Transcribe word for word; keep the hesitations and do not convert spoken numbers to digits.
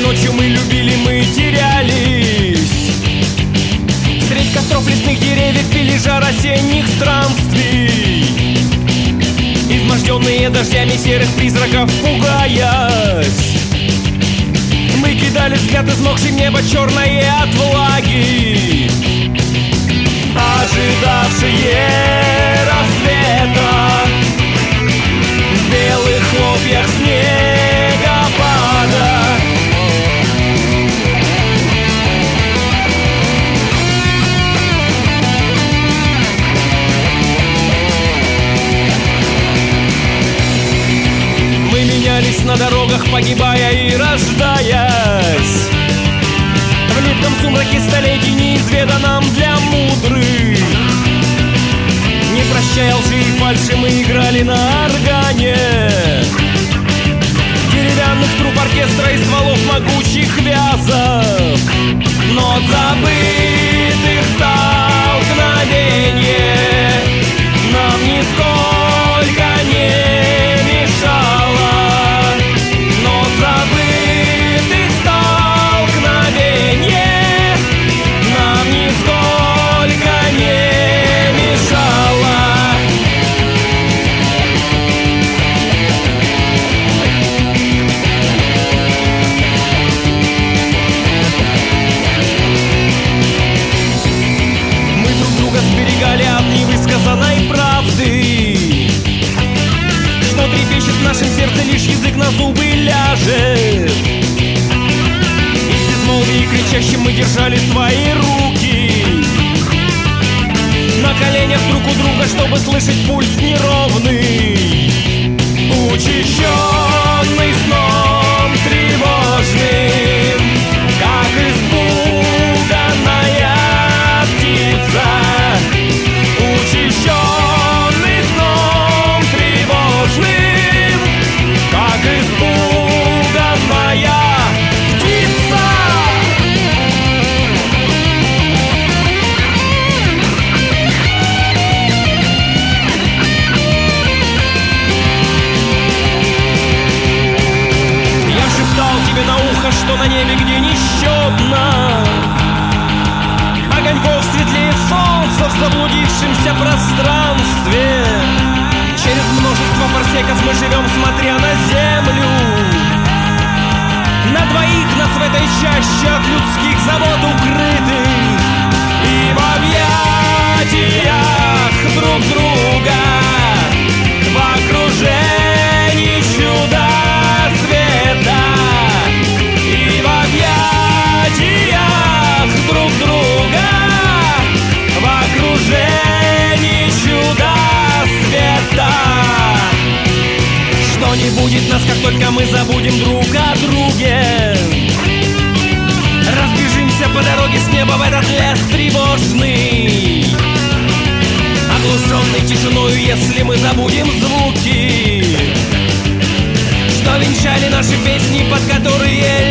ночью мы любили, мы терялись. Средь костров лесных деревьев пили жар осенних странствий, изможденные дождями серых призраков пугаясь. Мы кидали взгляд измокший в небо черное от влаги, ожидавшие рассвета в белых хлопьях снегопада. Мы менялись на дорогах, погибая и рождаясь в липком сумраке столетий, неизведанном для мудрых. Не прощая лжи и фальши, мы играли на органе деревянных труб оркестра и стволов могучих вязов. Но от забытых столкновение нам нисколько не мешало. Но от забытых столкновение нам нисколько не мешало. Мы друг друга сберегали от невысказанной правды, что трепещет в нашем сердце, лишь язык на зубы ляжет. И в безмолвии кричащим мы держали свои руки на коленях друг у друга, чтобы слышать пульс неровный, учащенный сном тревожным, как испуганная птица. Учащенный сном тревожным, как испуганная птица. Я шептал тебе на ухо, что на небе, где несчетно огоньков светлее солнца в заблудившемся пространстве, через множество парсеков мы живем, смотря на землю. На двоих нас в этой чаще от людских забот укрытых, и в объятиях друг друга, в окружении чуда света, и в объятиях друг друга, в окружении чуда света. Что не будет нас, как только мы забудем друг о друге. Разбежимся по дороге с неба в этот лес тревожный, оглушенный тишиною, если мы забудем звуки, что венчали наши песни, под которые